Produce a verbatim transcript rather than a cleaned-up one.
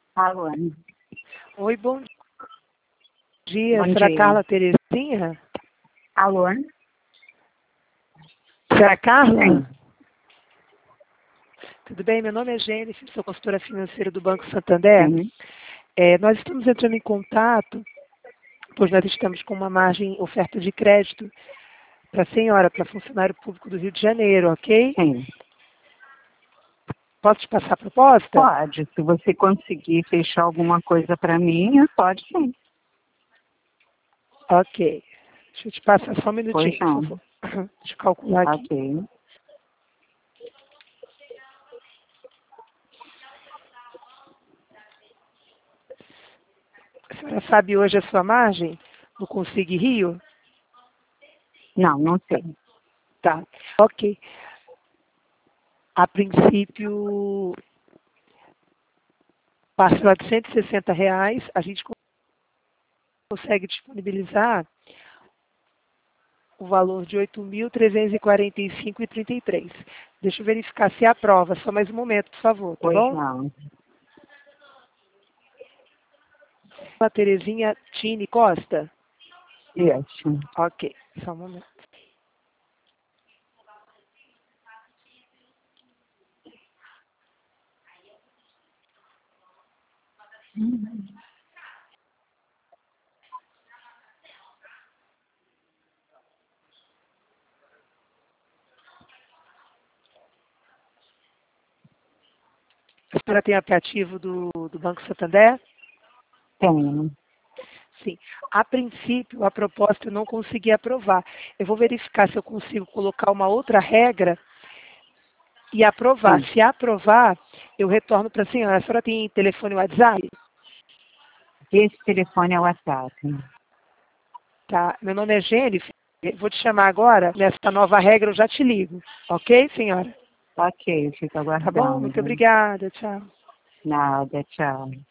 Alô. Oi, bom dia. Bom Será dia. Carla Terezinha? Alô. Será Carla? Sim. Tudo bem? Meu nome é Jennifer, sou consultora financeira do Banco Santander. Sim. É, nós estamos entrando em contato, pois nós estamos com uma margem oferta de crédito para a senhora, para funcionário público do Rio de Janeiro, ok? Sim. Posso te passar a proposta? Pode. Se você conseguir fechar alguma coisa para mim, pode sim. Ok. Deixa eu te passar só um Pois minutinho, por não. favor. Deixa eu calcular aqui. Ok. A senhora sabe hoje a sua margem no Consig Rio? Não, não sei. Tá. Ok. A princípio, parcela de cento e sessenta reais, a gente consegue disponibilizar o valor de oito mil trezentos e quarenta e cinco reais e trinta e três centavos. Deixa eu verificar se aprova. Só mais um momento, por favor, tá Pois bom? não. A Terezinha Tini Costa? Isso. Ok, só um momento. A senhora tem aplicativo do, do Banco Santander? Tenho. Sim. A princípio, a proposta eu não consegui aprovar. Eu vou verificar se eu consigo colocar uma outra regra e aprovar. Sim. Se aprovar, eu retorno para a senhora. A senhora tem telefone WhatsApp? Esse telefone é o WhatsApp. Tá. Meu nome é Jennifer. Vou te chamar agora. Nessa nova regra eu já te ligo. Ok, senhora? Ok, fico Tá bom? Muito aguardando. obrigada. Tchau. Nada, tchau.